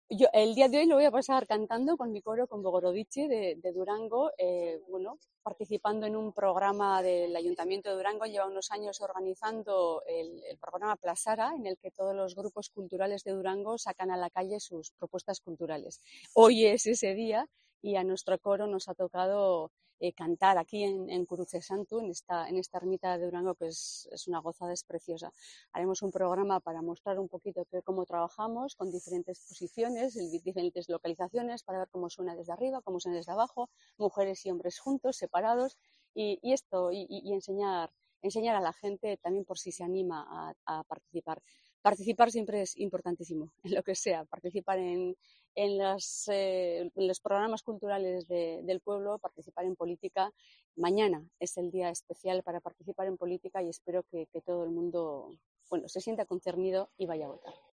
El día de hoy lo voy a pasar cantando con mi coro, con Bogorodichi de Durango, bueno, participando en un programa del Ayuntamiento de Durango. Lleva unos años organizando el programa Plasara, en el que todos los grupos culturales de Durango sacan a la calle sus propuestas culturales. Hoy es ese día y a nuestro coro nos ha tocado cantar aquí en Curucesantu, en esta ermita de Durango, que es una gozada, es preciosa. Haremos un programa para mostrar un poquito cómo trabajamos con diferentes posiciones, diferentes localizaciones, para ver cómo suena desde arriba, cómo suena desde abajo, mujeres y hombres juntos, separados, y enseñar a la gente también por si se anima a participar. Participar siempre es importantísimo, en lo que sea, participar en los programas culturales del pueblo, participar en política. Mañana es el día especial para participar en política y espero que todo el mundo, bueno, se sienta concernido y vaya a votar.